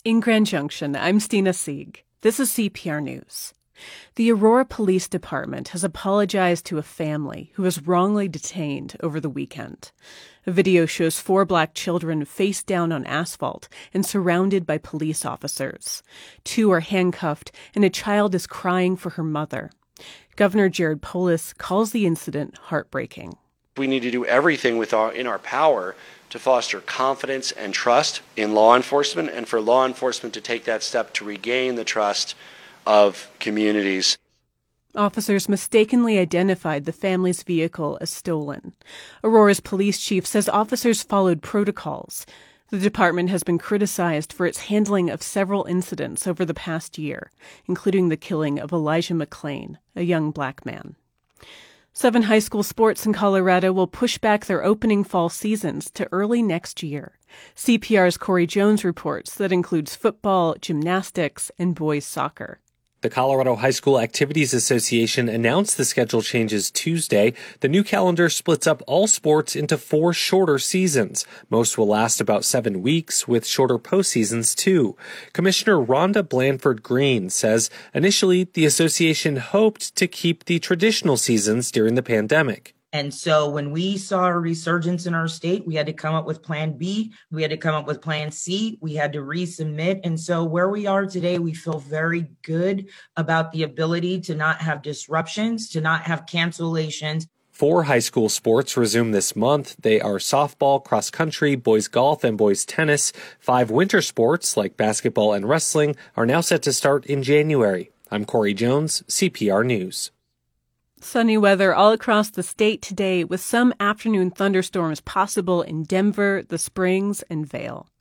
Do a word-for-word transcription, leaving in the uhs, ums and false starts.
In Grand Junction, I'm Stina Sieg. This is C P R News. The Aurora Police Department has apologized to a family who was wrongly detained over the weekend. A video shows four black children face down on asphalt and surrounded by police officers. Two are handcuffed, and a child is crying for her mother. Governor Jared Polis calls the incident heartbreaking. We need to do everything with our, in our power to foster confidence and trust in law enforcement, and for law enforcement to take that step to regain the trust of communities. Officers mistakenly identified the family's vehicle as stolen. Aurora's police chief says officers followed protocols. The department has been criticized for its handling of several incidents over the past year, including the killing of Elijah McClain, a young black man. Seven high school sports in Colorado will push back their opening fall seasons to early next year. C P R's Corey Jones reports that includes football, gymnastics, and boys soccer. The Colorado High School Activities Association announced the schedule changes Tuesday. The new calendar splits up all sports into four shorter seasons. Most will last about seven weeks, with shorter postseasons too. Commissioner Rhonda Blanford Green says initially the association hoped to keep the traditional seasons during the pandemic. And so when we saw a resurgence in our state, we had to come up with plan B. We had to come up with plan C. We had to resubmit. And so where we are today, we feel very good about the ability to not have disruptions, to not have cancellations. Four high school sports resume this month. They are softball, cross country, boys golf, and boys tennis. Five winter sports, like basketball and wrestling, are now set to start in January. I'm Corey Jones, C P R News. Sunny weather all across the state today, with some afternoon thunderstorms possible in Denver, the Springs, and Vail.